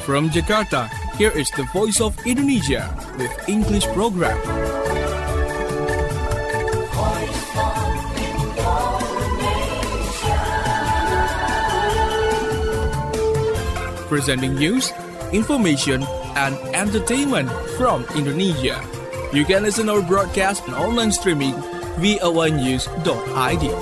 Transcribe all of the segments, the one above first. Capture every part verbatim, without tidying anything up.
From Jakarta, here is the Voice of Indonesia with English program. Presenting news, information, and entertainment from Indonesia. You can listen our broadcast and online streaming v o a news dot i d.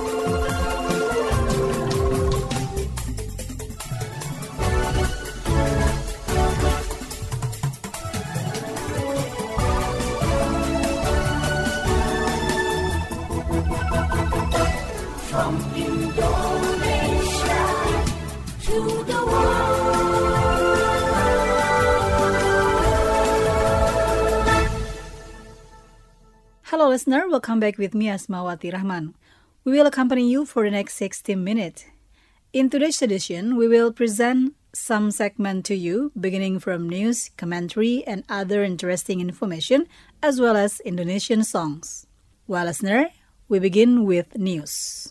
From Indonesia to the world. Hello listener, welcome back with me Asmawati Rahman. We will accompany you for the next sixty minutes. In today's edition, we will present some segment to you, beginning from news, commentary, and other interesting information, as well as Indonesian songs. Well, listener, we begin with news.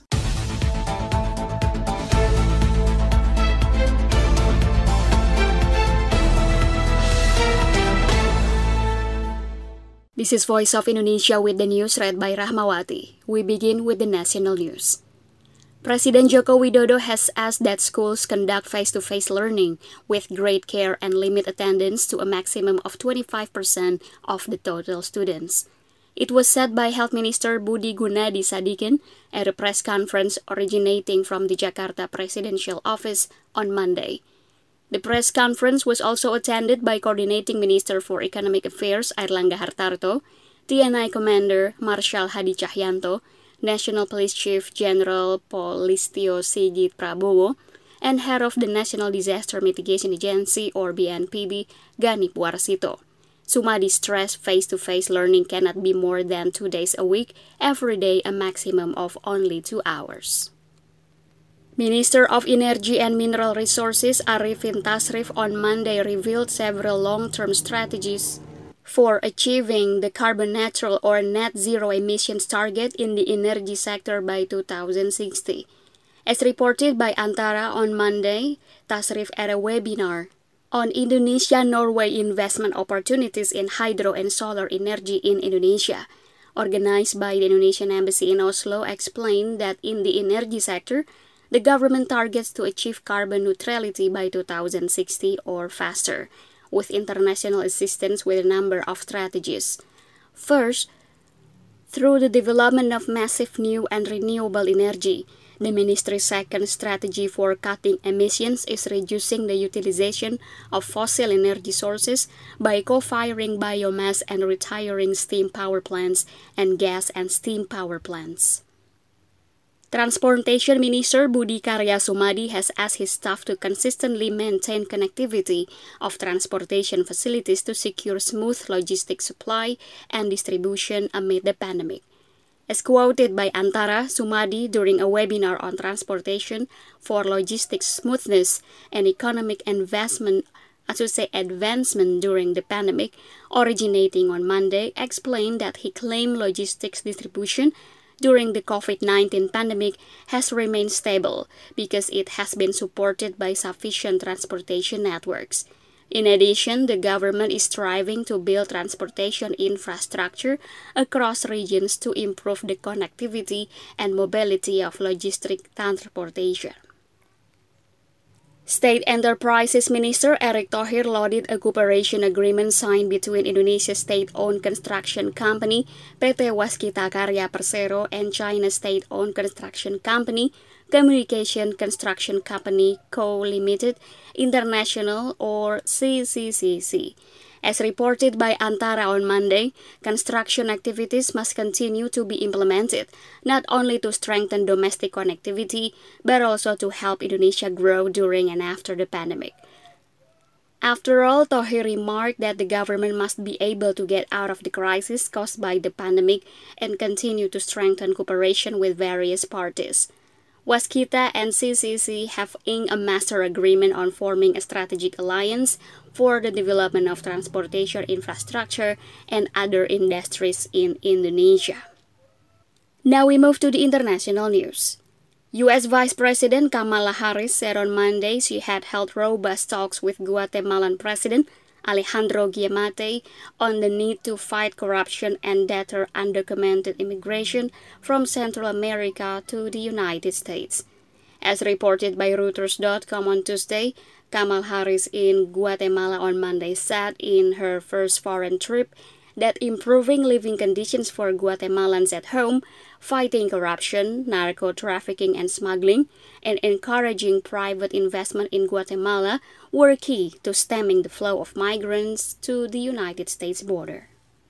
This is Voice of Indonesia with the news read by Rahmawati. We begin with the national news. Presiden Joko Widodo has asked that schools conduct face-to-face learning with great care and limit attendance to a maximum of twenty-five percent of the total students. It was said by Health Minister Budi Gunadi Sadikin at a press conference originating from the Jakarta Presidential Office on Monday. The press conference was also attended by Coordinating Minister for Economic Affairs Airlangga Hartarto, T N I Commander Marshal Hadi Cahyanto, National Police Chief General Polistio Sigit Prabowo, and Head of the National Disaster Mitigation Agency or B N P B, Ganip Warsito. Sumadi stressed face-to-face learning cannot be more than two days a week, every day a maximum of only two hours. Minister of Energy and Mineral Resources Arifin Tasrif on Monday revealed several long-term strategies for achieving the carbon neutral or net zero emissions target in the energy sector by two thousand sixty. As reported by Antara on Monday, Tasrif at a webinar on Indonesia-Norway investment opportunities in hydro and solar energy in Indonesia, organized by the Indonesian Embassy in Oslo, explained that in the energy sector, the government targets to achieve carbon neutrality by two thousand sixty or faster, with international assistance with a number of strategies. First, through the development of massive new and renewable energy, the ministry's second strategy for cutting emissions is reducing the utilization of fossil energy sources by co-firing biomass and retiring steam power plants and gas and steam power plants. Transportation Minister Budi Karya Sumadi has asked his staff to consistently maintain connectivity of transportation facilities to secure smooth logistics supply and distribution amid the pandemic. As quoted by Antara, Sumadi during a webinar on transportation for logistics smoothness and economic investment, I should say advancement during the pandemic, originating on Monday, explained that he claimed logistics distribution during the COVID nineteen pandemic has remained stable because it has been supported by sufficient transportation networks. In addition, the government is striving to build transportation infrastructure across regions to improve the connectivity and mobility of logistic transportation. State Enterprises Minister Erick Thohir lauded a cooperation agreement signed between Indonesia's state-owned construction company P T Waskita Karya Persero and China's state-owned construction company Communication Construction Company Co. Limited International or C C C C. As reported by Antara on Monday, construction activities must continue to be implemented, not only to strengthen domestic connectivity, but also to help Indonesia grow during and after the pandemic. After all, Thohir remarked that the government must be able to get out of the crisis caused by the pandemic and continue to strengthen cooperation with various parties. Waskita and C C C have inked a master agreement on forming a strategic alliance for the development of transportation infrastructure and other industries in Indonesia. Now we move to the international news. U S Vice President Kamala Harris said on Monday she had held robust talks with Guatemalan President Alejandro Giammattei on the need to fight corruption and deter undocumented immigration from Central America to the United States. As reported by Reuters dot com on Tuesday, Kamala Harris in Guatemala on Monday said in her first foreign trip that improving living conditions for Guatemalans at home, fighting corruption, narco-trafficking and smuggling, and encouraging private investment in Guatemala were key to stemming the flow of migrants to the United States border.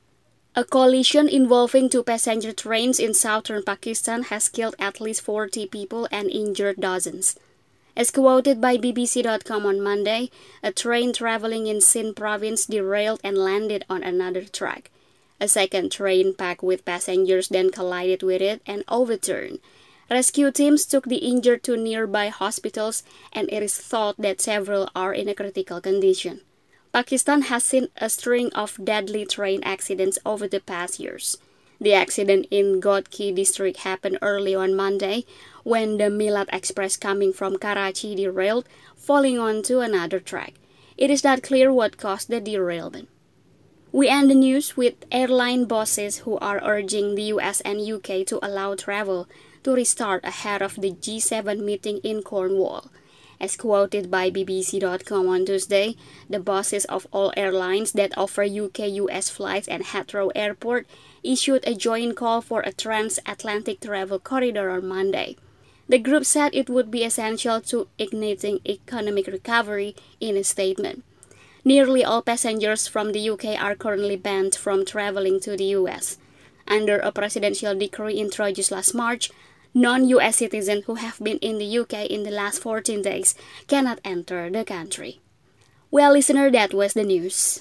A collision involving two passenger trains in southern Pakistan has killed at least forty people and injured dozens. As quoted by B B C dot com on Monday, a train traveling in Sindh province derailed and landed on another track. A second train packed with passengers then collided with it and overturned. Rescue teams took the injured to nearby hospitals, and it is thought that several are in a critical condition. Pakistan has seen a string of deadly train accidents over the past years. The accident in Ghodki district happened early on Monday when the Milad Express coming from Karachi derailed, falling onto another track. It is not clear what caused the derailment. We end the news with airline bosses who are urging the U S and U K to allow travel to restart ahead of the G seven meeting in Cornwall. As quoted by B B C dot com on Tuesday, the bosses of all airlines that offer U K U S flights and Heathrow Airport issued a joint call for a transatlantic travel corridor on Monday. The group said it would be essential to igniting economic recovery in a statement. Nearly all passengers from the U K are currently banned from traveling to the U S. Under a presidential decree introduced last March, non-U S citizens who have been in the U K in the last fourteen days cannot enter the country. Well, listener, that was the news.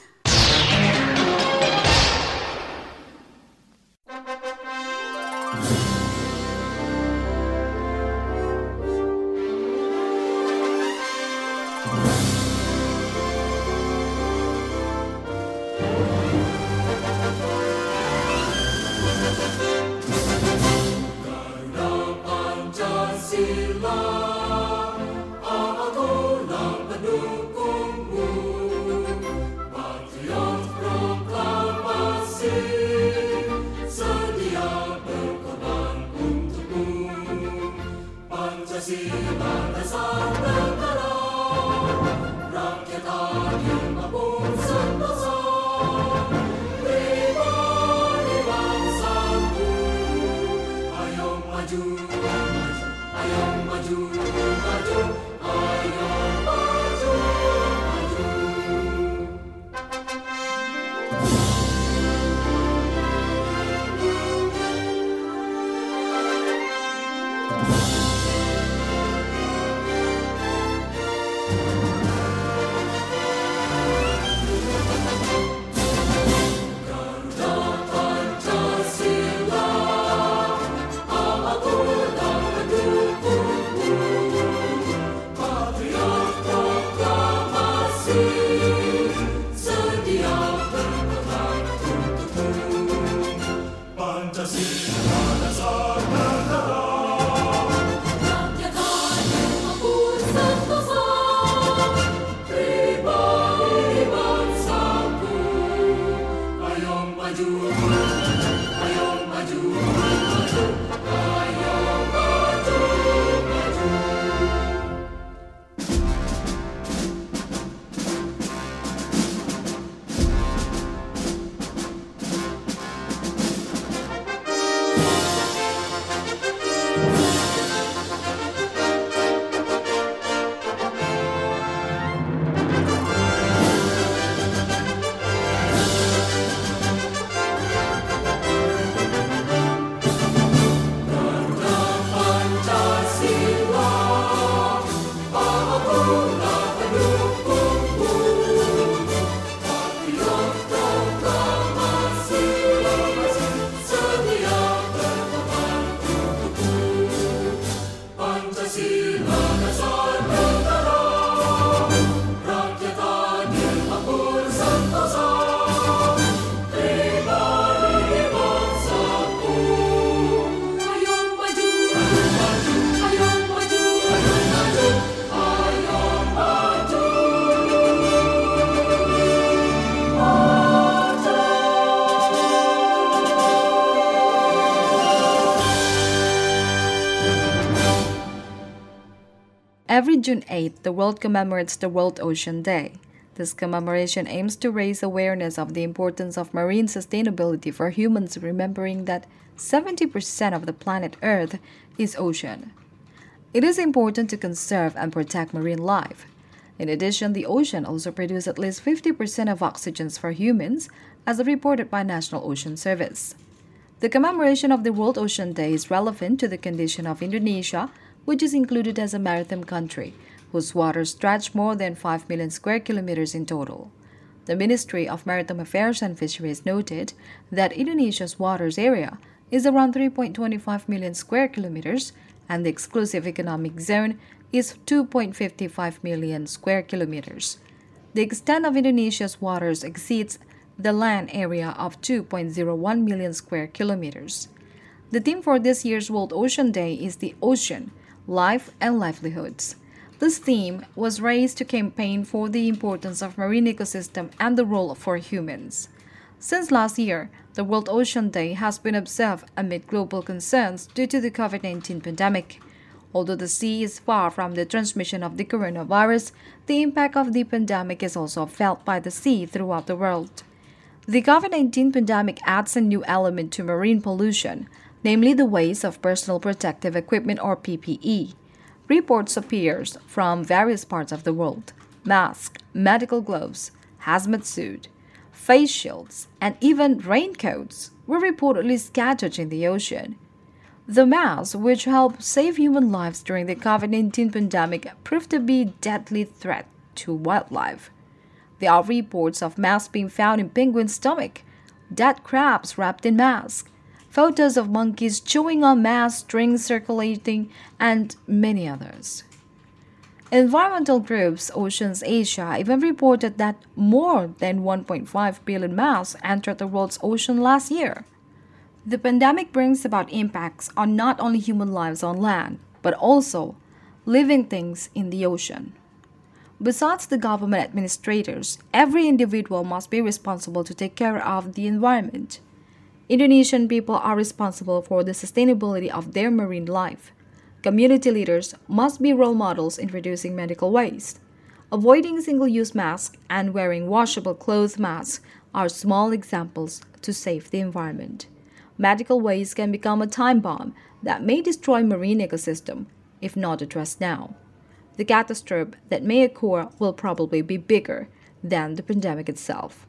Every June eighth, the world commemorates the World Ocean Day. This commemoration aims to raise awareness of the importance of marine sustainability for humans, remembering that seventy percent of the planet Earth is ocean. It is important to conserve and protect marine life. In addition, the ocean also produces at least fifty percent of oxygen for humans, as reported by National Ocean Service. The commemoration of the World Ocean Day is relevant to the condition of Indonesia, which is included as a maritime country, whose waters stretch more than five million square kilometers in total. The Ministry of Maritime Affairs and Fisheries noted that Indonesia's waters area is around three point two five million square kilometers, and the exclusive economic zone is two point five five million square kilometers. The extent of Indonesia's waters exceeds the land area of two point zero one million square kilometers. The theme for this year's World Ocean Day is the ocean, life and livelihoods. This theme was raised to campaign for the importance of marine ecosystem and the role for humans. Since last year, the World Ocean Day has been observed amid global concerns due to the COVID nineteen pandemic. Although the sea is far from the transmission of the coronavirus, the impact of the pandemic is also felt by the sea throughout the world. The COVID nineteen pandemic adds a new element to marine pollution, namely the waste of personal protective equipment or P P E. Reports appears from various parts of the world. Masks, medical gloves, hazmat suit, face shields, and even raincoats were reportedly scattered in the ocean. The masks, which helped save human lives during the COVID nineteen pandemic, proved to be a deadly threat to wildlife. There are reports of masks being found in penguins' stomach, dead crabs wrapped in masks, photos of monkeys chewing on mask strings circulating, and many others. Environmental groups Oceans Asia even reported that more than one point five billion masks entered the world's ocean last year. The pandemic brings about impacts on not only human lives on land, but also living things in the ocean. Besides the government administrators, every individual must be responsible to take care of the environment. Indonesian people are responsible for the sustainability of their marine life. Community leaders must be role models in reducing medical waste. Avoiding single-use masks and wearing washable cloth masks are small examples to save the environment. Medical waste can become a time bomb that may destroy marine ecosystem if not addressed now. The catastrophe that may occur will probably be bigger than the pandemic itself.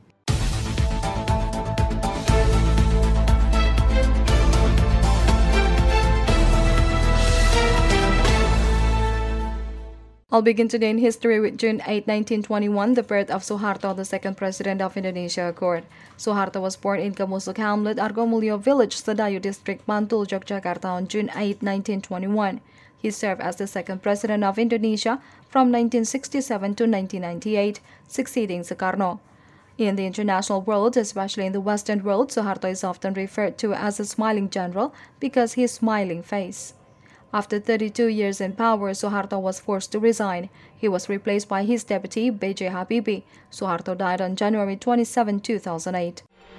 I'll begin today in history with June eighth, nineteen twenty-one, the birth of Suharto, the second president of Indonesia occurred. Suharto was born in Kamusuk Hamlet, Argomulyo Village, Sedayu District, Bantul, Yogyakarta on June eighth, nineteen twenty-one. He served as the second president of Indonesia from nineteen sixty-seven to nineteen ninety-eight, succeeding Sukarno. In the international world, especially in the Western world, Suharto is often referred to as a smiling general because his smiling face. After thirty-two years in power, Suharto was forced to resign. He was replaced by his deputy, B J Habibie. Suharto died on January twenty-seventh, two thousand eight.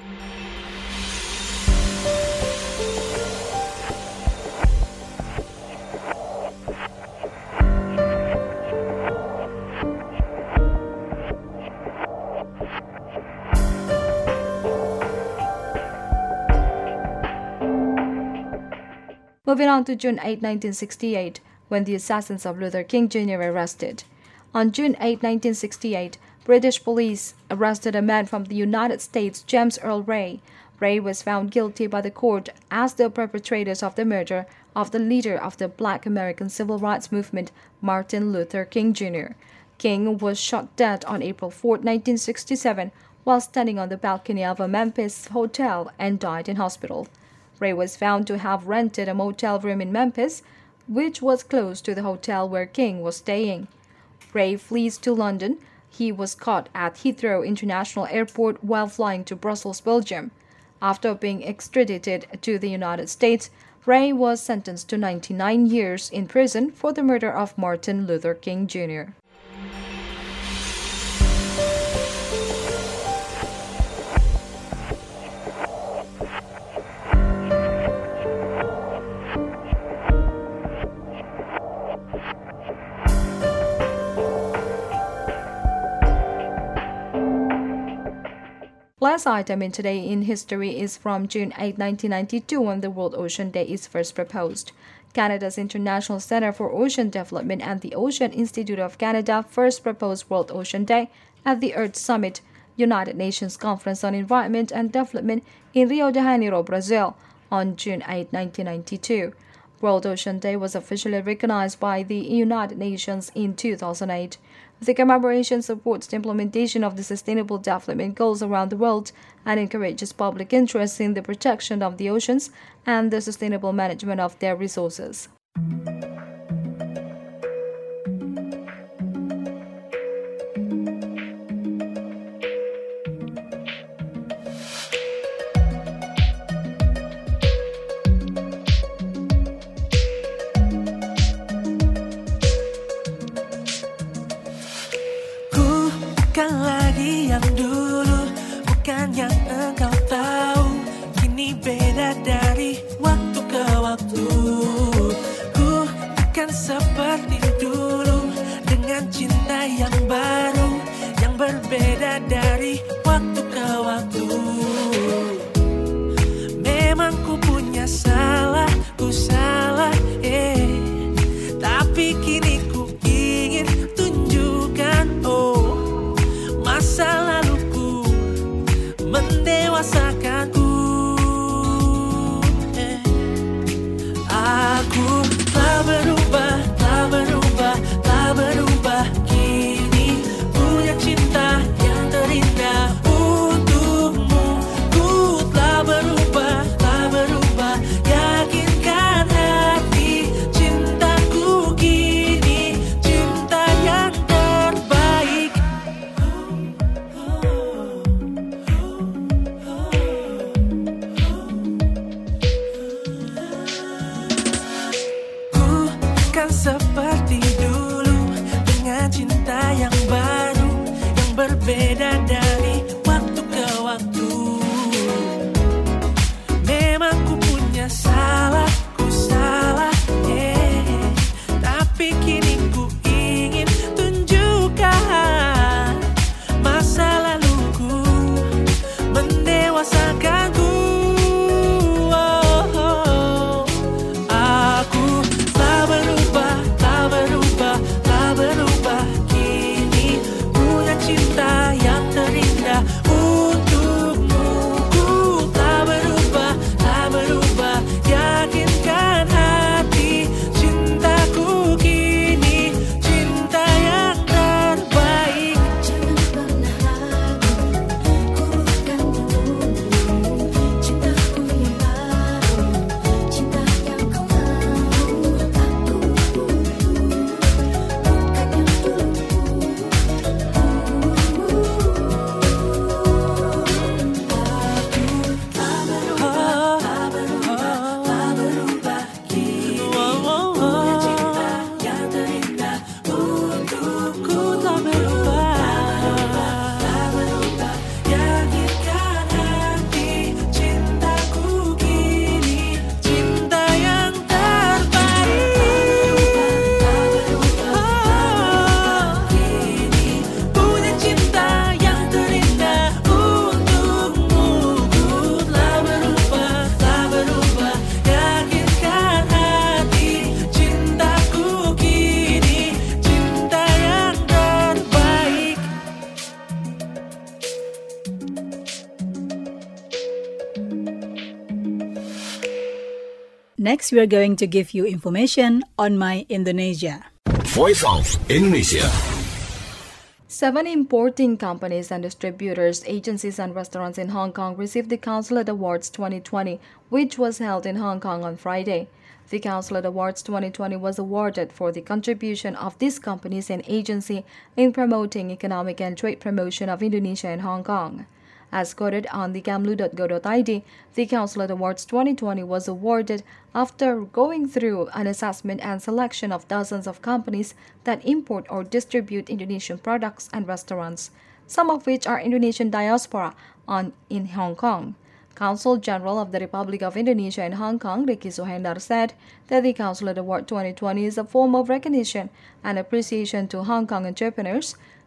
Moving on to June eighth, nineteen sixty-eight, when the assassins of Luther King Junior were arrested. On June eighth, nineteen sixty-eight, British police arrested a man from the United States, James Earl Ray. Ray was found guilty by the court as the perpetrators of the murder of the leader of the Black American Civil Rights Movement, Martin Luther King Junior King was shot dead on April fourth, nineteen sixty-seven, while standing on the balcony of a Memphis hotel and died in hospital. Ray was found to have rented a motel room in Memphis, which was close to the hotel where King was staying. Ray flees to London. He was caught at Heathrow International Airport while flying to Brussels, Belgium. After being extradited to the United States, Ray was sentenced to ninety-nine years in prison for the murder of Martin Luther King Junior last item in Today in History is from June eighth, nineteen ninety-two, when the World Ocean Day is first proposed. Canada's International Centre for Ocean Development and the Ocean Institute of Canada first proposed World Ocean Day at the Earth Summit, United Nations Conference on Environment and Development in Rio de Janeiro, Brazil, on June eighth, nineteen ninety-two. World Ocean Day was officially recognized by the United Nations in two thousand eight. The commemoration supports the implementation of the Sustainable Development Goals around the world and encourages public interest in the protection of the oceans and the sustainable management of their resources. Bukan lagi yang dulu, bukan yang engkau tahu. Kini beda dari waktu ke waktu. Ku bukan seperti dulu, dengan cinta yang baru, yang berbeda dari waktu ke waktu. Memang ku punya salah, ku salah, eh. Tapi kini ku ingin tunjukkan, oh, masa laluku mendewasakanku. eh. Aku telah berubah, telah berubah, telah berubah. Kini punya cinta yang terindah untukmu. Ku telah berubah, telah berubah. Yakinkan hati, cintaku kini cinta yang terbaik. Bukan seperti dulu, dengan cinta yang baru, yang berbeda dari waktu ke waktu. Memang ku punya salah, ku salah, eh. Tapi kini ku ingin tunjukkan, masa laluku mendewasakanku. Oh, oh. Aku telah berubah, telah berubah, telah berubah. Kini punya cinta yang terindah untukmu. Ku telah berubah, telah berubah. Yakinkan hati, cintaku kini cinta yang terbaik. Jangan pernah ragu, ku akan menunggu cintaku yang baru, cinta yang kau mau. Aku bukan yang Next, we are going to give you information on My Indonesia. Voice of Indonesia. Seven importing companies and distributors, agencies and restaurants in Hong Kong received the Consulate Awards twenty twenty, which was held in Hong Kong on Friday. The Consulate Awards twenty twenty was awarded for the contribution of these companies and agencies in promoting economic and trade promotion of Indonesia and Hong Kong. As quoted on the kamlu dot go dot I D, the Consulate Awards twenty twenty was awarded after going through an assessment and selection of dozens of companies that import or distribute Indonesian products and restaurants, some of which are Indonesian diaspora on in Hong Kong. Consul General of the Republic of Indonesia in Hong Kong, Ricky Sohendar, said that the Consulate Award twenty twenty is a form of recognition and appreciation to Hong Kong entrepreneurs,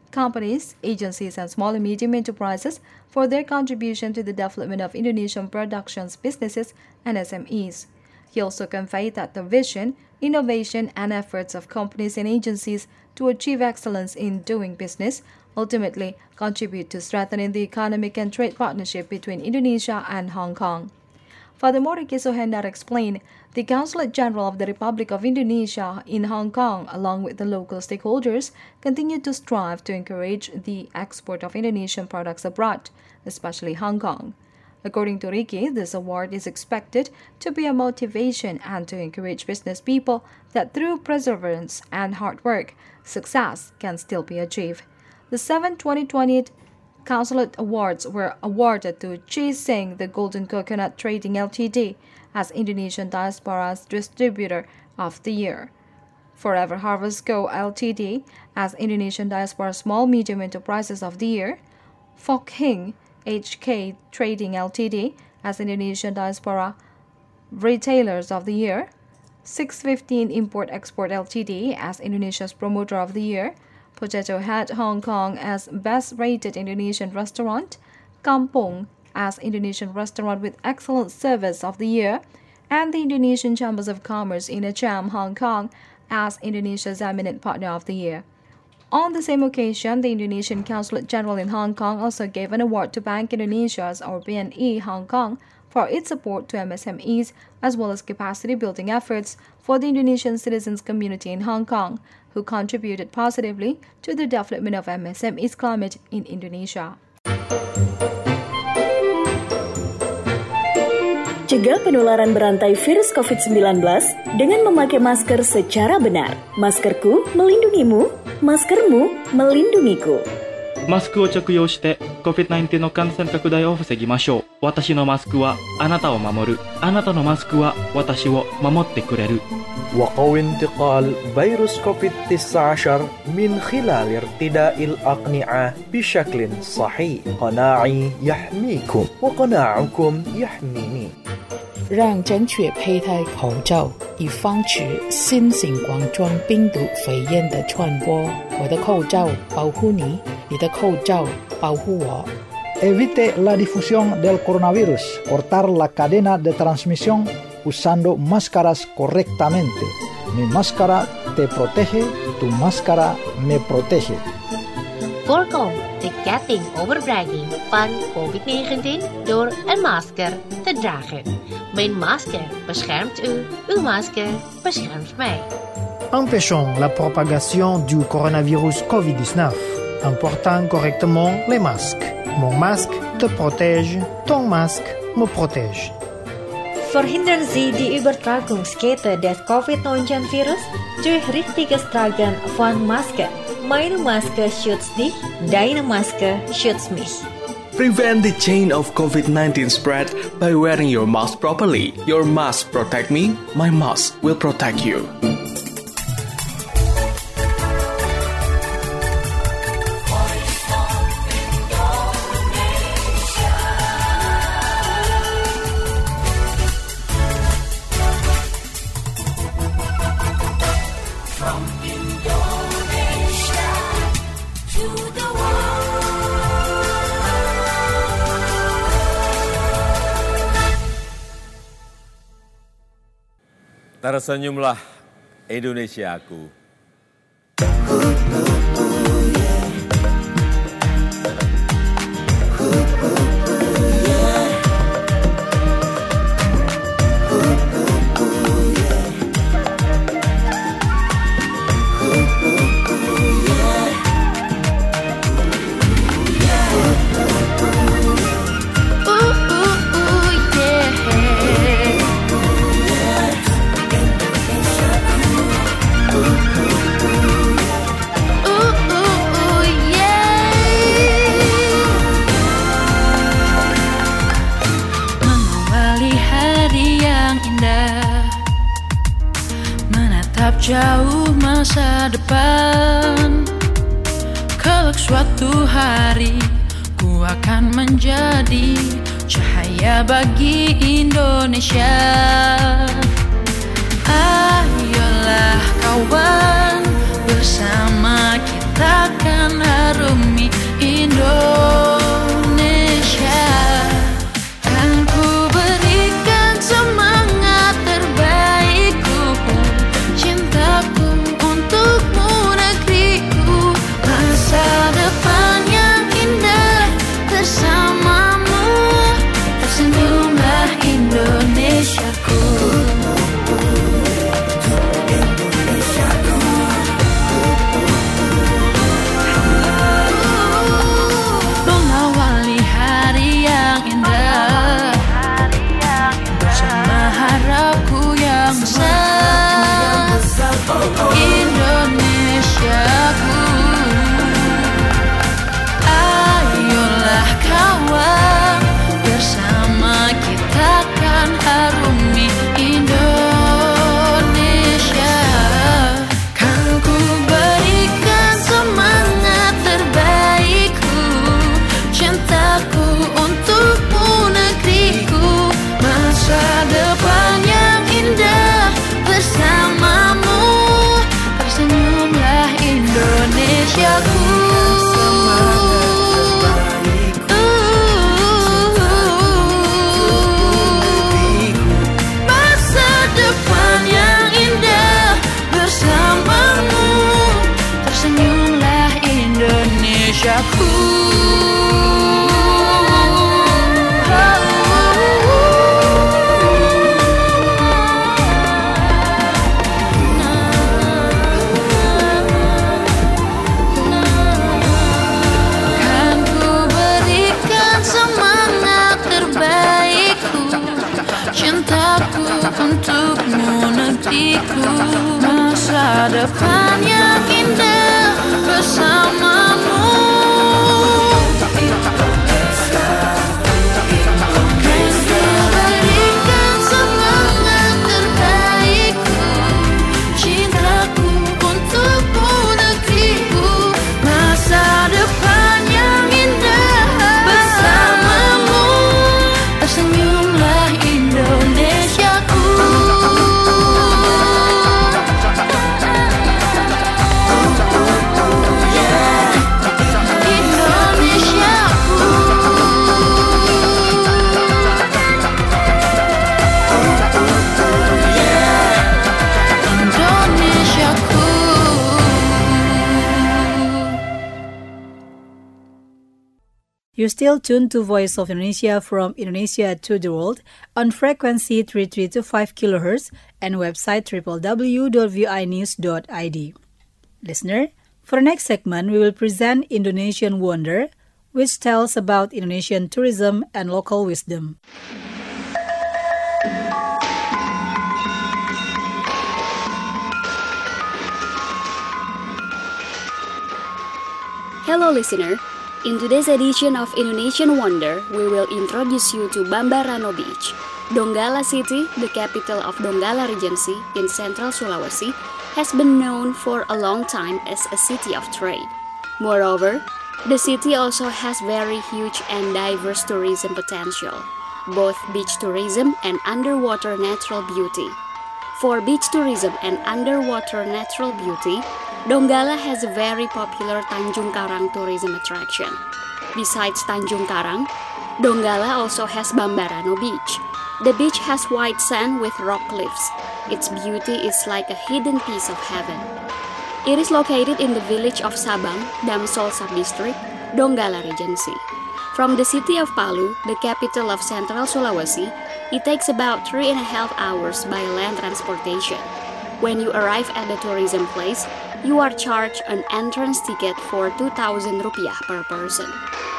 companies, agencies, and small and medium enterprises for their contribution to the development of Indonesian productions businesses and S M Es. He also conveyed that the vision, innovation, and efforts of companies and agencies to achieve excellence in doing business ultimately contribute to strengthening the economic and trade partnership between Indonesia and Hong Kong. Furthermore, Ricky Sohendar explained, the Consulate General of the Republic of Indonesia in Hong Kong, along with the local stakeholders, continue to strive to encourage the export of Indonesian products abroad, especially Hong Kong. According to Ricky, this award is expected to be a motivation and to encourage business people that through perseverance and hard work, success can still be achieved. The seventh twenty twenty Consulate Awards were awarded to Chi Sing, the Golden Coconut Trading Limited, as Indonesian Diaspora's Distributor of the Year, Forever Harvest Co. Limited as Indonesian Diaspora Small Medium Enterprises of the Year, Fok Hing H K Trading Limited as Indonesian Diaspora Retailers of the Year, six fifteen Import Export Limited as Indonesia's Promoter of the Year, Potato Head Hong Kong as Best Rated Indonesian Restaurant, Kampung as Indonesian Restaurant with Excellent Service of the Year, and the Indonesian Chambers of Commerce in Acham, Hong Kong as Indonesia's Eminent Partner of the Year. On the same occasion, the Indonesian Consulate General in Hong Kong also gave an award to Bank Indonesia's or B N E Hong Kong for its support to M S M Es as well as capacity building efforts for the Indonesian citizens community in Hong Kong, who contributed positively to the development of M S M Es climate in Indonesia. Cegah penularan berantai virus covid sembilan belas dengan memakai masker secara benar. Maskerku melindungimu, maskermu melindungiku. マスクを着用して コビッドナインティーン の感染拡大を防ぎましょう。私のマスクはあなたを守る。あなたのマスクは私を守ってくれる。 وقوي انتقال فيروس كوفيد تسعة عشر من خلال ارتداء الأقنعة بشكل صحيح. قناعي يحميكم وقناعكم يحميني. 让正确佩戴口罩，以防止新型冠状病毒肺炎的传播。我的口罩保护你，你的口罩保护我。 Evite la difusión del coronavirus. Cortar la cadena de transmisión usando máscaras correctamente. Mi máscara te protege, tu máscara me protege. Voorkom de ketting overbrenging van covid negentien door een masker te dragen. Mijn masker beschermt u, uw masker beschermt mij. Empêchons la propagation du coronavirus covid dix-neuf en portant correctement les masques. Mon masque te protège, ton masque me protège. Verhindern Sie die Übertragungskette des covid neunzehn Virus durch richtiges Tragen von Masken. Meine Maske schützt dich, deine Maske schützt mich. Prevent the chain of covid nineteen spread by wearing your mask properly. Your mask protect me, my mask will protect you. Tersenyumlah Indonesiaku. Jauh masa depan, kelak suatu hari ku akan menjadi cahaya bagi Indonesia. Ayolah kawan, bersama kita kan harus Indonesiaku. Kan ku berikan semangat terbaikku, cintaku untukmu negeriku, masa depan yang indah bersamamu. Kan ku berikan semangat terbaikku, cintaku untukmu negeriku, masa depan yang indah bersamamu. Tersenyumlah Indonesiaku. You're still tuned to Voice of Indonesia from Indonesia to the World on frequency three three two five kilohertz and website w w w dot v i news dot i d. Listener, for the next segment, we will present Indonesian Wonder, which tells about Indonesian tourism and local wisdom. Hello listener, in today's edition of Indonesian Wonder, we will introduce you to Bambarano Beach. Donggala City, the capital of Donggala Regency in central Sulawesi, has been known for a long time as a city of trade. Moreover, the city also has very huge and diverse tourism potential, both beach tourism and underwater natural beauty. For beach tourism and underwater natural beauty, Donggala has a very popular Tanjung Karang tourism attraction. Besides Tanjung Karang, Donggala also has Bambarano Beach. The beach has white sand with rock cliffs. Its beauty is like a hidden piece of heaven. It is located in the village of Sabang, Damsol Subdistrict, Donggala Regency. From the city of Palu, the capital of Central Sulawesi, it takes about three and a half hours by land transportation. When you arrive at the tourism place, you are charged an entrance ticket for two thousand rupiah per person.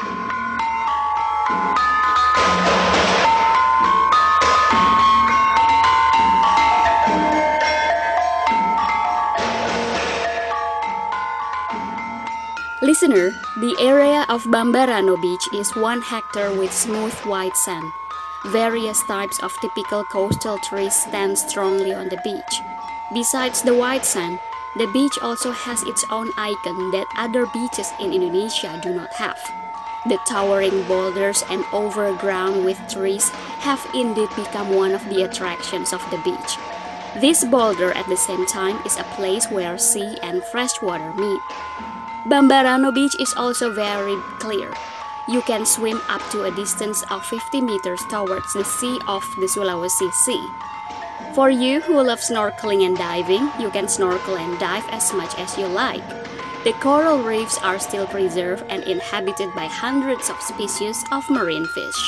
Listener, the area of Bambarano Beach is one hectare with smooth white sand. Various types of typical coastal trees stand strongly on the beach. Besides the white sand, the beach also has its own icon that other beaches in Indonesia do not have. The towering boulders and overgrown with trees have indeed become one of the attractions of the beach. This boulder at the same time is a place where sea and fresh water meet. Bambarano Beach is also very clear. You can swim up to a distance of fifty meters towards the sea of the Sulawesi Sea. For you who love snorkeling and diving, you can snorkel and dive as much as you like. The coral reefs are still preserved and inhabited by hundreds of species of marine fish.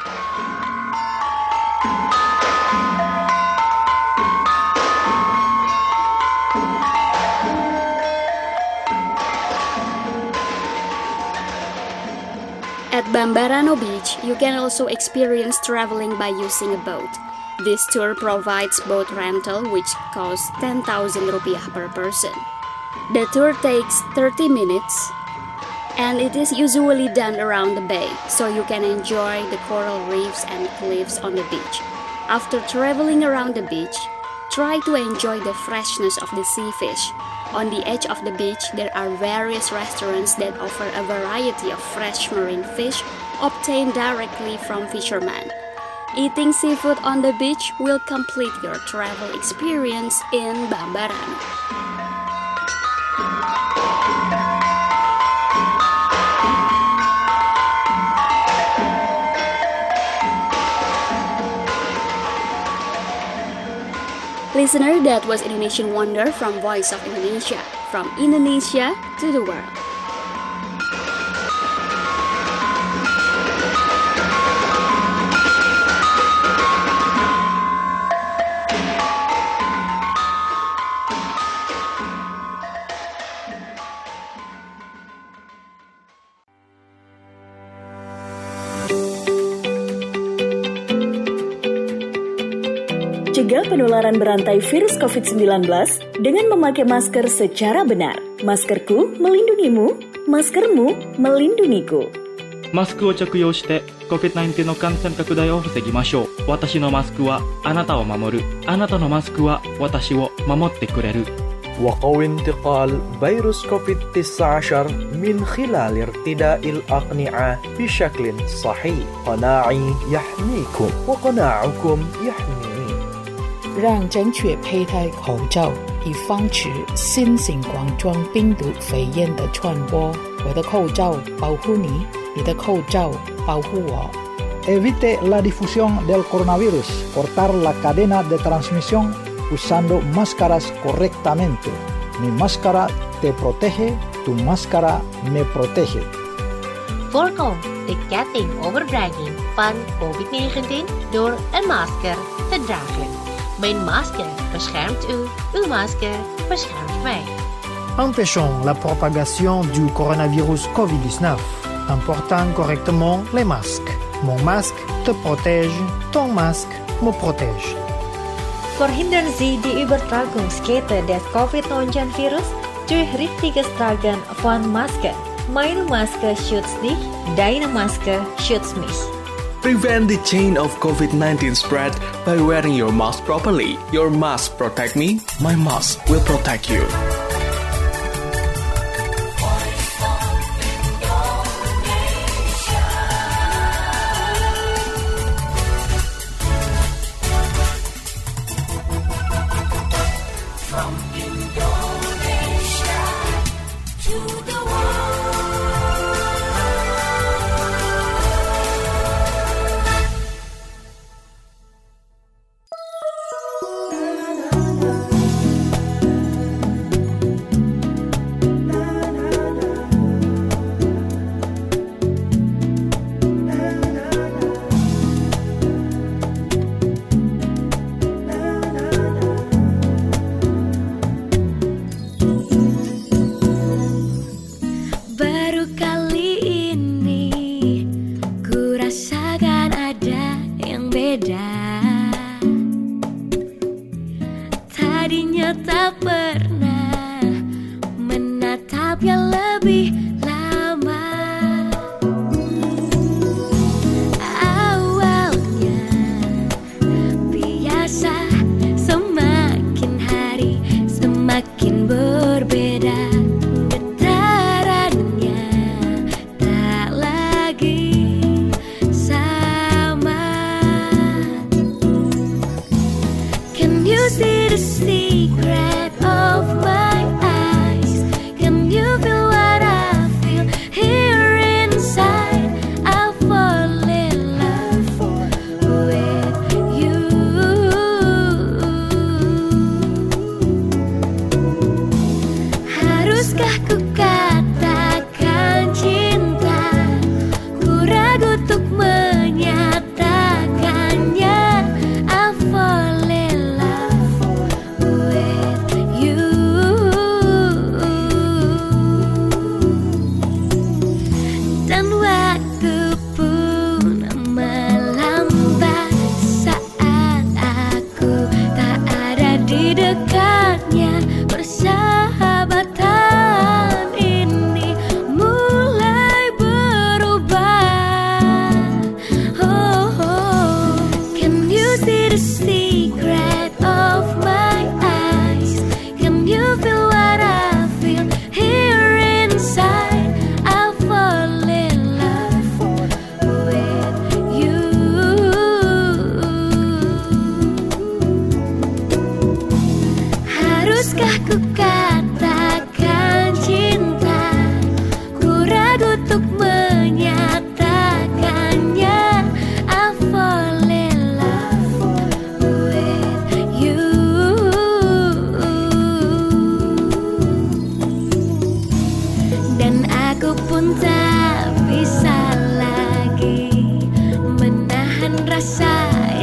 At Bambarano Beach, you can also experience traveling by using a boat. This tour provides boat rental, which costs ten thousand rupiah per person. The tour takes thirty minutes, and it is usually done around the bay, so you can enjoy the coral reefs and cliffs on the beach. After traveling around the beach, try to enjoy the freshness of the sea fish. On the edge of the beach, there are various restaurants that offer a variety of fresh marine fish obtained directly from fishermen. Eating seafood on the beach will complete your travel experience in Bambarano. Listener, that was Indonesian Wonder from Voice of Indonesia, from Indonesia to the world. Cegah penularan berantai virus covid sembilan belas dengan memakai masker secara benar. Maskerku melindungimu, maskermu melindungiku. マスクを着用して コビッドナインティーン の感染拡大を防ぎましょう。私のマスクはあなたを守る。あなたのマスクは私を守ってくれる。 وقوي انتقال فيروس كوفيد تسعة عشر من خلال ارتداء الأقنعة بشكل صحيح. قناعي يحميكم وقناعكم يحميني. 让正确佩戴口罩，以防止新型冠状病毒肺炎的传播。我的口罩保护你，你的口罩保护我。 Evite la difusión del coronavirus. Cortar la cadena de transmisión usando máscaras correctamente. Mi máscara te protege, tu máscara me protege. Voorkom de ketting overdraging van covid negentien door een masker te dragen. Mijn masker beschermt u, uw masker beschermt mij. Empêchons la propagation du coronavirus covid dix-neuf en portant correctement les masques. Mon masque te protège, ton masque me protège. Verhindern Sie die Übertragungskette des covid neunzehn Virus durch richtiges Tragen von Maske. Meine Maske schützt dich, deine Maske schützt mich. Prevent the chain of covid nineteen spread by wearing your mask properly. Your mask protect me, my mask will protect you.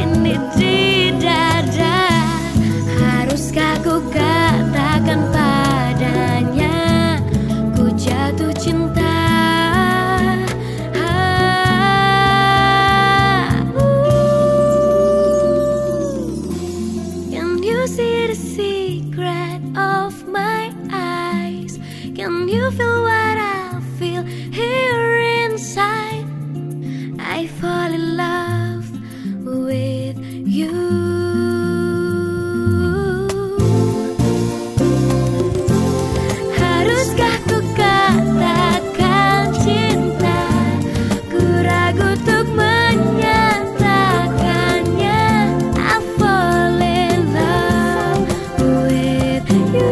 Haruskah ku katakan padamu? see the secret of my eyes? Can you feel what I feel here inside? I fall in love with you. Haruskah ku katakan cinta? Ku ragu untuk menyatakannya. I fall in love with you.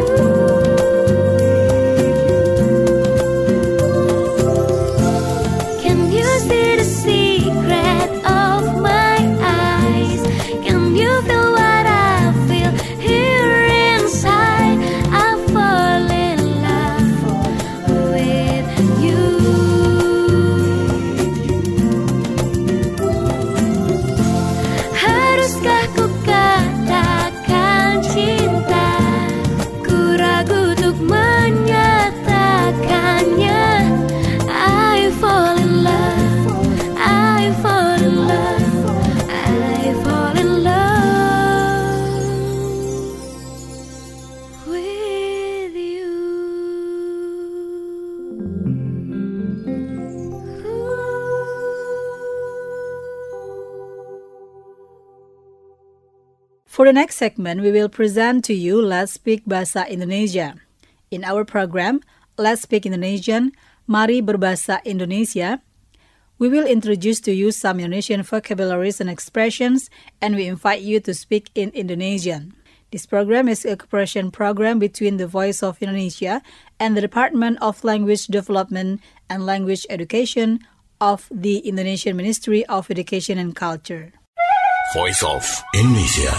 Can you see the secret of my eyes? Can you feel what I feel here inside? I fall in love with you. Haruskah ku katakan cinta? Ku ragu untuk menyatakannya. I fall in love, I fall in love, I fall in love with you. For the next segment, we will present to you Let's Speak Bahasa Indonesia. In our program, Let's Speak Indonesian, Mari Berbahasa Indonesia, we will introduce to you some Indonesian vocabularies and expressions, and we invite you to speak in Indonesian. This program is a cooperation program between the Voice of Indonesia and the Department of Language Development and Language Education of the Indonesian Ministry of Education and Culture. Voice of Indonesia.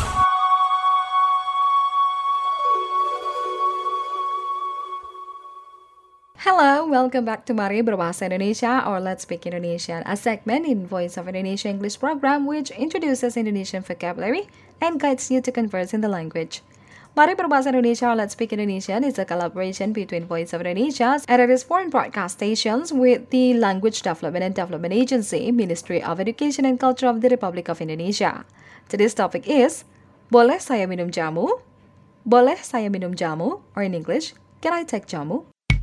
Hello, welcome back to Mari Berbahasa Indonesia, or Let's Speak Indonesian, a segment in Voice of Indonesia English program which introduces Indonesian vocabulary and guides you to converse in the language. Mari Berbahasa Indonesia, or Let's Speak Indonesian is a collaboration between Voice of Indonesia and its foreign broadcast stations with the Language Development and Development Agency, Ministry of Education and Culture of the Republic of Indonesia. Today's topic is, Boleh saya minum jamu? Boleh saya minum jamu? Or in English, can I take jamu?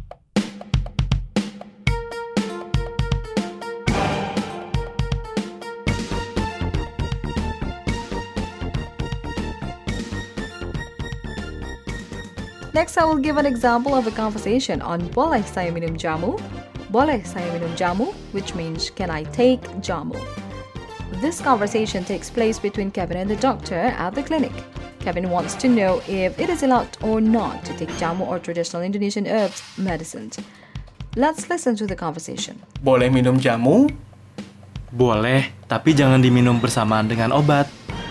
Next, I will give an example of a conversation on Boleh saya minum jamu? Boleh saya minum jamu? Which means, can I take jamu? This conversation takes place between Kevin and the doctor at the clinic. Kevin wants to know if it is allowed or not to take jamu or traditional Indonesian herbs medicines. Let's listen to the conversation. Boleh minum jamu? Boleh, tapi jangan diminum bersamaan dengan obat.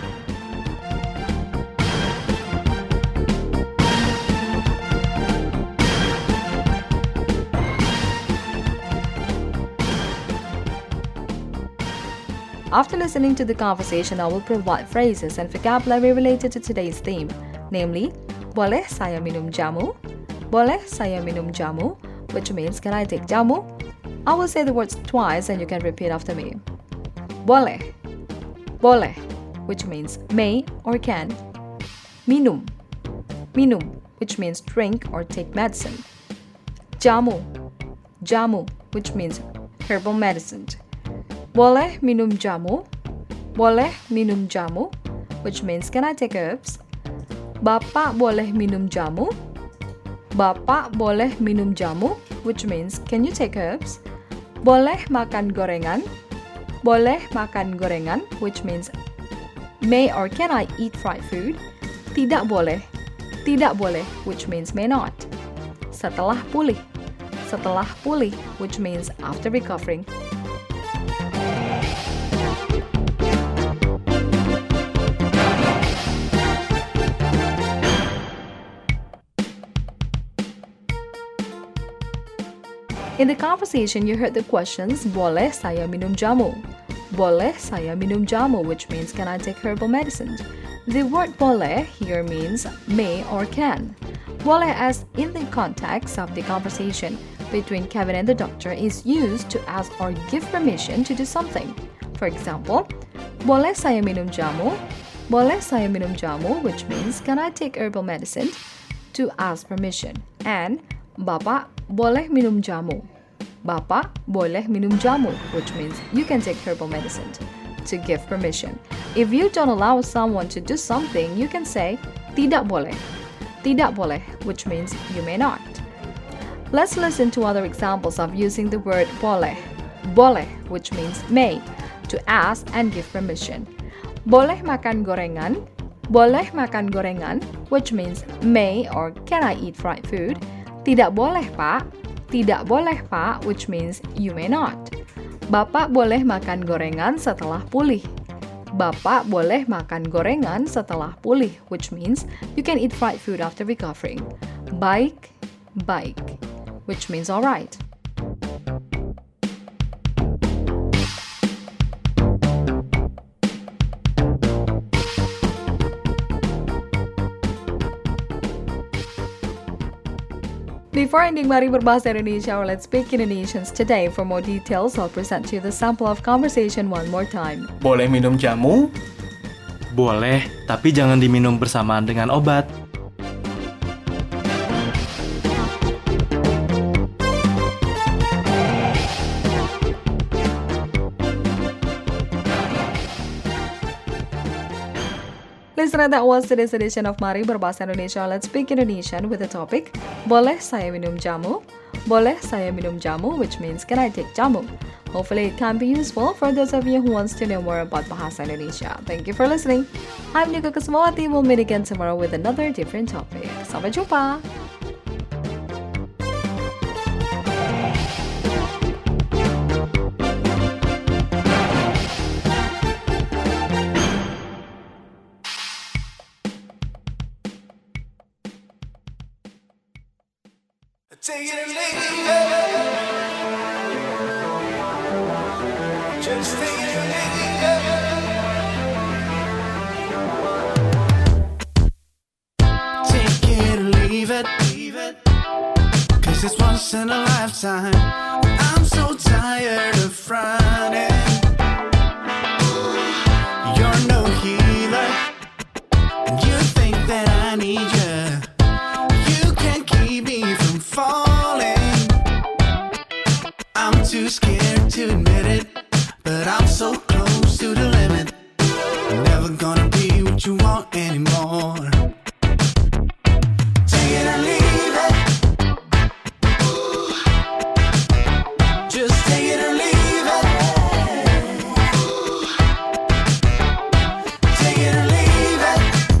After listening to the conversation, I will provide phrases and vocabulary related to today's theme, namely, Boleh saya minum jamu? Boleh saya minum jamu? Which means, can I take jamu? I will say the words twice and you can repeat after me. Boleh. Boleh, which means may or can. Minum. Minum, which means drink or take medicine. Jamu. Jamu, which means herbal medicine. Boleh minum jamu? Boleh minum jamu? Which means, can I take herbs? Bapak boleh minum jamu? Bapak boleh minum jamu? Which means, can you take herbs? Boleh makan gorengan? Boleh makan gorengan? Which means, may or can I eat fried food? Tidak boleh. Tidak boleh, which means may not. Setelah pulih. Setelah pulih, which means after recovering. In the conversation, you heard the questions, Boleh saya minum jamu? Boleh saya minum jamu, which means, can I take herbal medicine? The word boleh here means may or can. Boleh, as in the context of the conversation between Kevin and the doctor, is used to ask or give permission to do something. For example, Boleh saya minum jamu? Boleh saya minum jamu, which means can I take herbal medicine? To ask permission. And Bapak boleh minum jamu. Bapak boleh minum jamu, which means you can take herbal medicine. To give permission. If you don't allow someone to do something, you can say tidak boleh. Tidak boleh, which means you may not. Let's listen to other examples of using the word boleh. Boleh, which means may, to ask and give permission. Boleh makan gorengan? Boleh makan gorengan, which means may or can I eat fried food? Tidak boleh, Pak. Tidak boleh, Pak, which means you may not. Bapak boleh makan gorengan setelah pulih. Bapak boleh makan gorengan setelah pulih, which means you can eat fried food after recovering. Baik, baik, which means alright. Before ending Mari Berbahasa Indonesia, or Let's Speak Indonesians today, for more details, I'll present to you the sample of conversation one more time. Boleh minum jamu? Boleh, tapi jangan diminum bersamaan dengan obat. Listener, that was today's edition of Mari Berbahasa Indonesia. Let's Speak Indonesian with the topic Boleh saya minum jamu? Boleh saya minum jamu, which means can I take jamu? Hopefully it can be useful for those of you who wants to know more about Bahasa Indonesia. Thank you for listening. I'm Nika Kusmawati. We'll meet again tomorrow with another different topic. Sampai jumpa. Take it or leave it. Just take it or leave it. Take it or leave it. Leave it. Cause it's once in a lifetime. I'm so tired of fronting. You're no healer, and you think that I need you. Falling, I'm too scared to admit it, but I'm so close to the limit. I'm never gonna be what you want anymore. Take it or leave it. Just take it or leave it. Take it or leave it.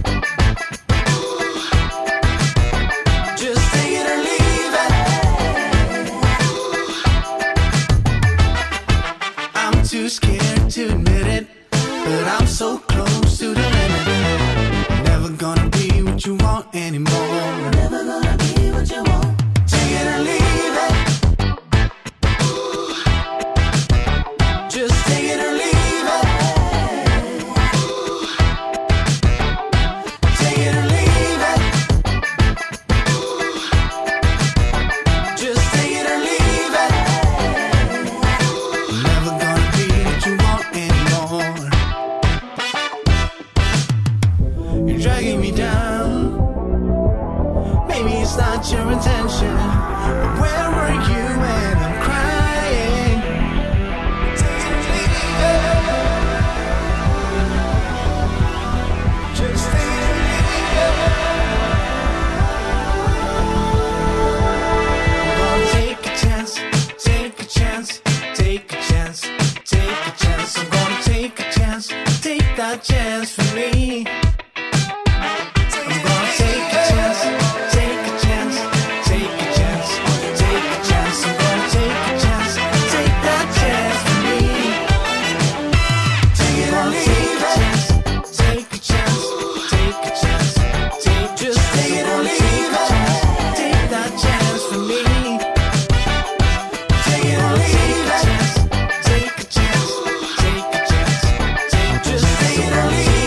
Just take it or leave it. Too scared to admit it, but I'm so close to the limit. Never gonna be what you want anymore. Never gonna be what you want. Take it or leave it. Just take it or leave it. Take it or leave it. Just take it or leave it. Never gonna You're dragging me down. Maybe it's not your intention, but where were you when I'm crying? Take it or leave it. Just take it or leave it. I'm gonna take a chance, take a chance, take a chance, take a chance. I'm gonna take a chance, take that chance for me. Just take it or leave it.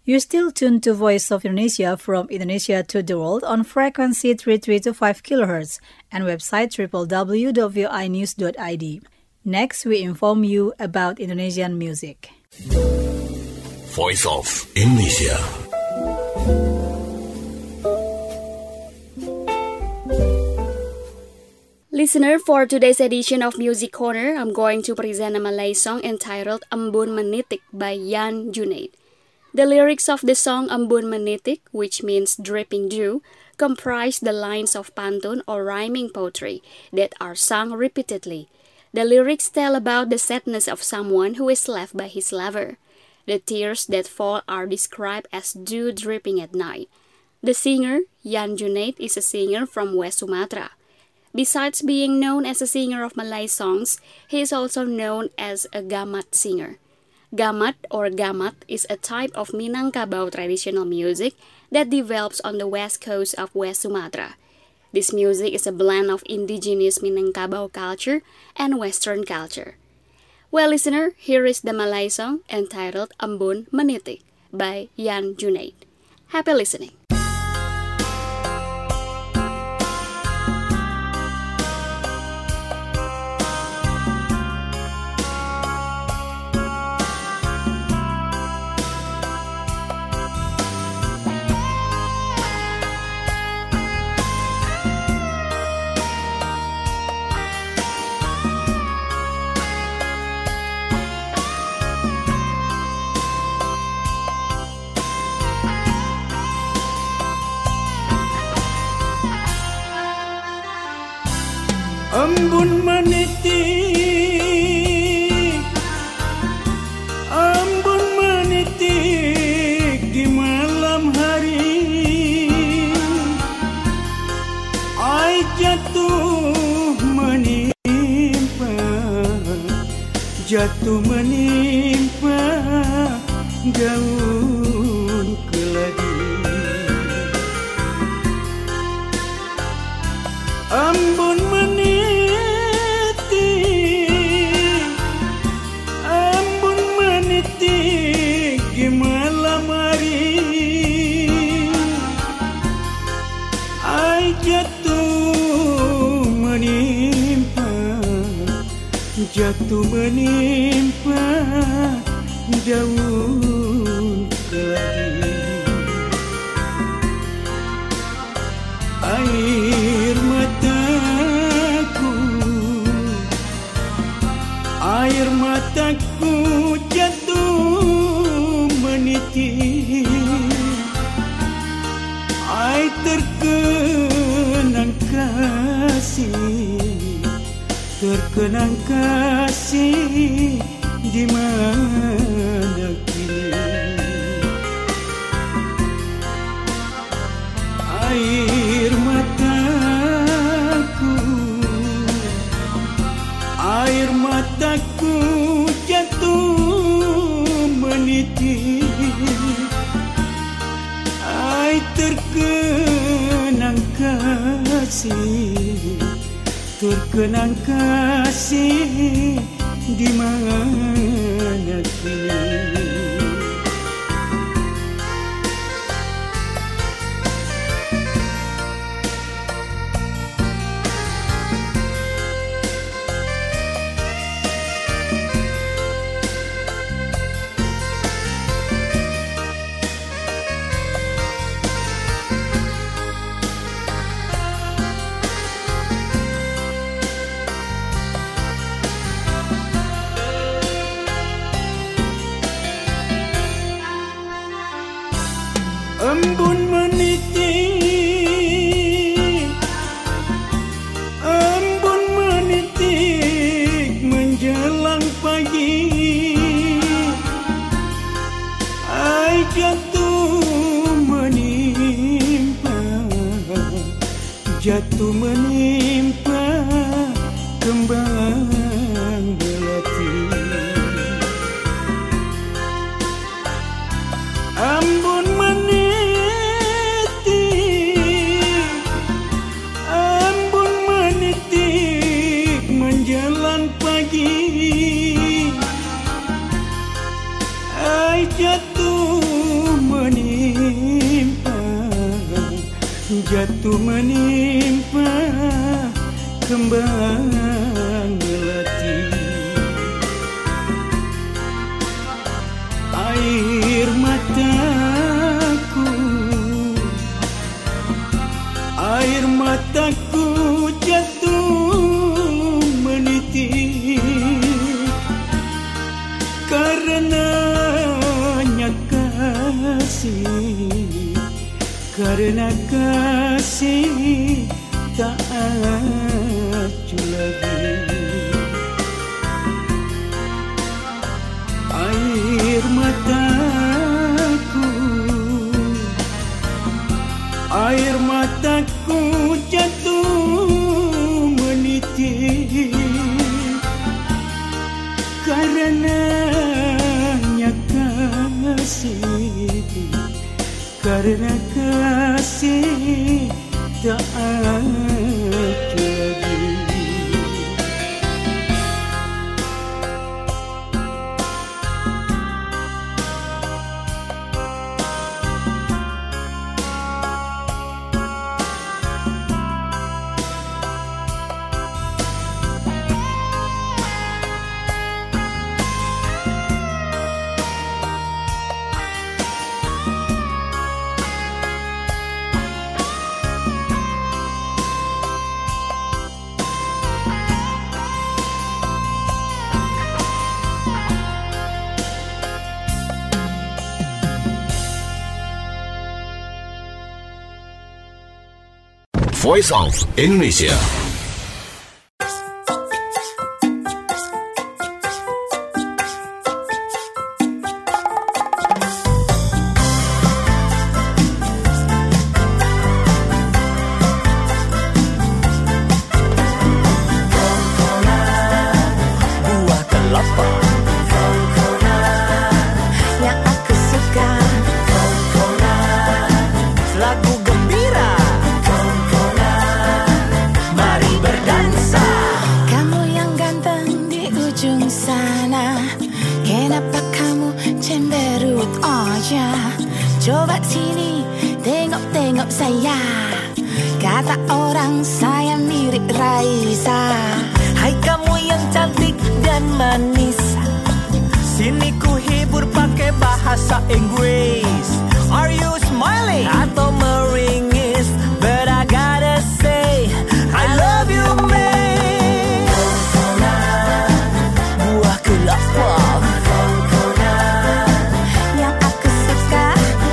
You're still tuned to Voice of Indonesia from Indonesia to the world on frequency three three two five kilohertz and website w w w dot v o i news dot i d. Next, we inform you about Indonesian music. Voice of Indonesia. Listener, for today's edition of Music Corner, I'm going to present a Malay song entitled Embun Menitik by Yan Junaid. The lyrics of the song Embun Menitik, which means dripping dew, comprise the lines of pantun or rhyming poetry that are sung repeatedly. The lyrics tell about the sadness of someone who is left by his lover. The tears that fall are described as dew dripping at night. The singer, Yan Junaid, is a singer from West Sumatra. Besides being known as a singer of Malay songs, he is also known as a gamat singer. Gamat or gamat is a type of Minangkabau traditional music that develops on the west coast of West Sumatra. This music is a blend of indigenous Minangkabau culture and Western culture. Well, listener, here is the Malay song entitled Embun Menitik by Yan Junaid. Happy listening. Embun menitik, embun menitik di malam hari. Ai jatuh menimpa, jatuh menimpa daun keladi. Embun jatuh menimpa daun keladi. Air mataku, air mataku jatuh menitik. Ai terkenang kasih, terkenang kasih di mana kini. Air mataku, air mataku jatuh menitik. Ai terkenang kasih, terkenang kasih di mana kini. Embun menitik, embun menitik menjelang pagi. Ai jatuh menimpa, jatuh menimpa kembang belati. Embun jatuh jatuh menimpa kembang melati. Air mataku, air mataku jatuh menitik karenanya kasih, karena kasih tak acuh lagi. Air mataku, air mataku jatuh menitik karenanya kasih, karena kasih tak acuh lagi. Voice of Indonesia. Coba sini, tengok-tengok saya. Kata orang saya mirip Raisa. Hai kamu yang cantik dan manis, sini ku hibur pakai bahasa Inggris. Are you smiling atau meringis? But I gotta say I love you, man. Buah kelapa yang aku suka,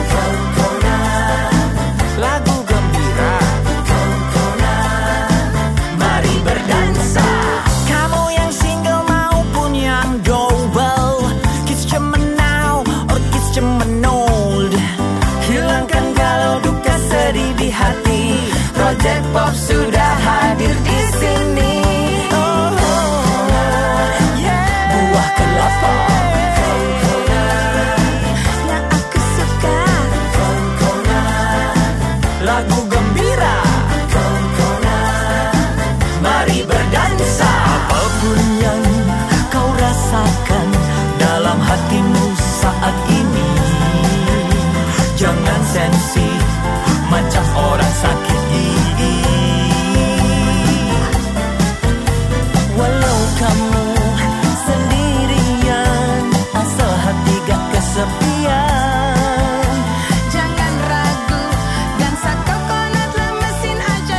lagu gembira, mari berdansa. Kamu yang single maupun yang double, kiss cemenau or kiss cemenol. Hilangkan galau duka sedih di hati. Project Pop sudah hadir di sini. Oh, yeah. Buah kelapa yang aku suka, lagu gembira, mari berdansa. Apapun yang kau rasakan dalam hatimu saat ini, jangan sensi macam orang sakit gigi. Walau kamu sendirian, asal hati gak kesepian. jangan ragu, dansa coconut lemesin aja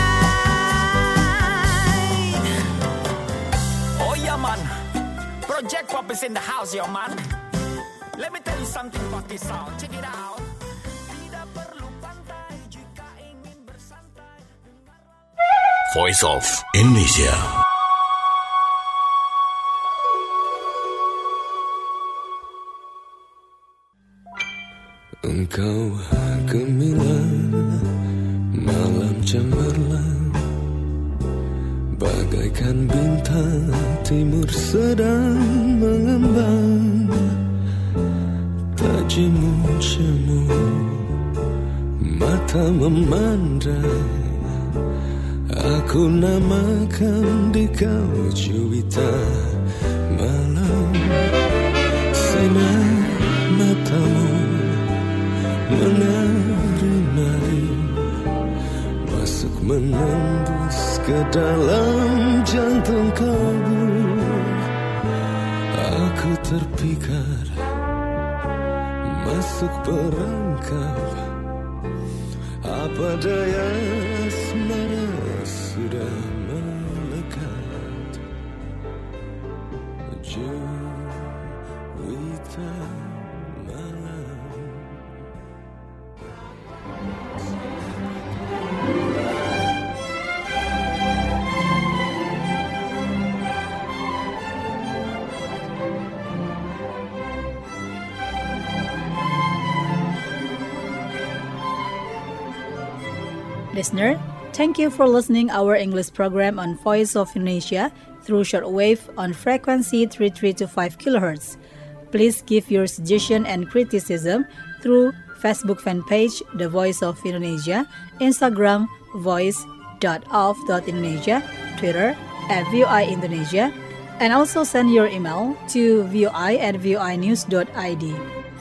shine. Oh yeah man, Project Pop is in the house yo man. Let me tell you something about this sound, check it out. Tidak perlu pantai jika ingin bersantai. Voice of Indonesia. Engkau gemilang, malam cemerlang, bagaikan bintang timur sedang mengembang. Tajimu cemu, mata memandang, aku namakan di kau juwita malam. Sinar matamu menari-nari, ke dalam jantung kalbu. Aku terpikat masuk perangkap. Apa daya asmara sudah melekat. Juwita malam. Listener, thank you for listening our English program on Voice of Indonesia through shortwave on frequency three three two five kilohertz. Please give your suggestion and criticism through Facebook fan page The Voice of Indonesia, Instagram voice dot of dot indonesia, Twitter at V O I Indonesia, and also send your email to voi at voinews dot id.